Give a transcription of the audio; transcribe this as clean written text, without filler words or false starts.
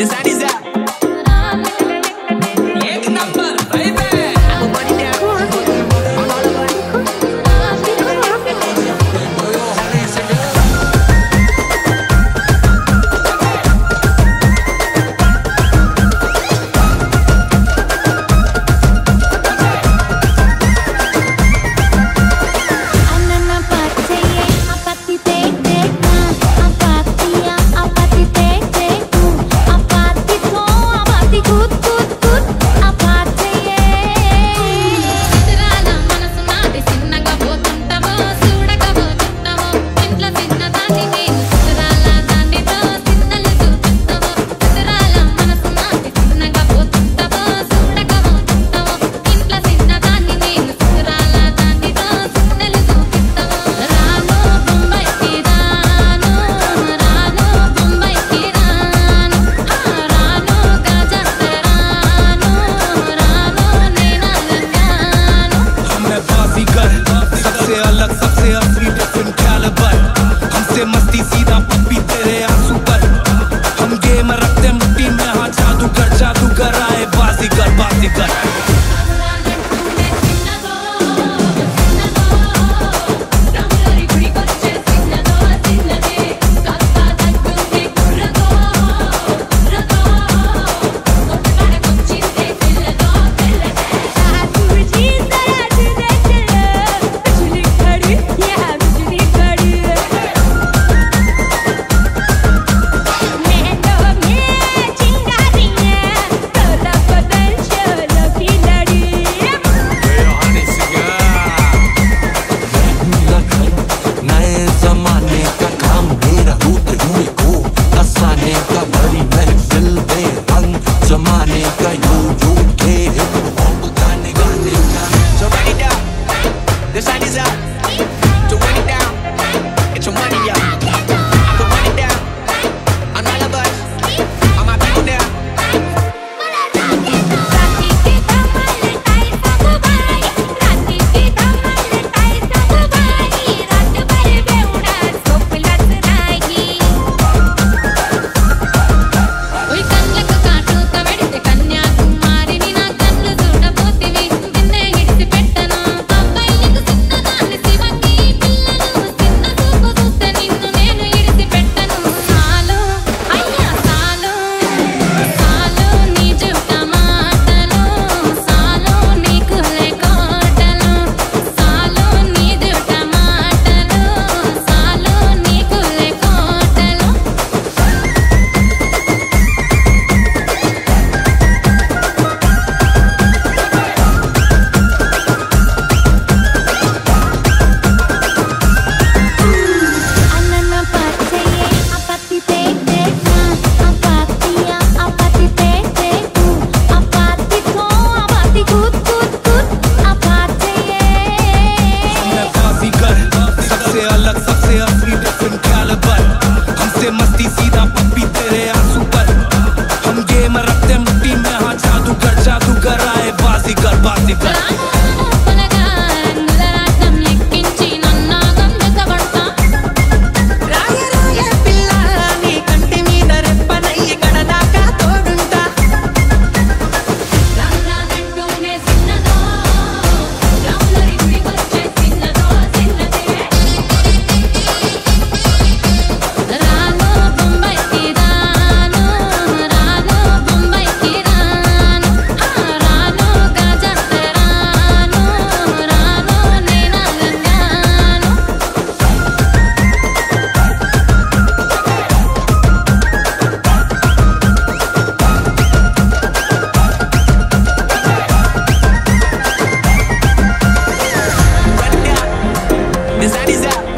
मस्ती सीधा पप्पी तेरे आंसू पर हम गेम रखते मुट्ठी में हाँ जादूगर आए बाजीगर The sun is up, to run it down, get your money up, to run it down, on all of us, on my people now. सबसे असली डिफरेंट कैलिबर हमसे मस्ती सीधा पप्पी तेरे आंसू पर हम गेम रखते मुट्ठी में हाँ जादूगर आए बाजीगर The sun is up.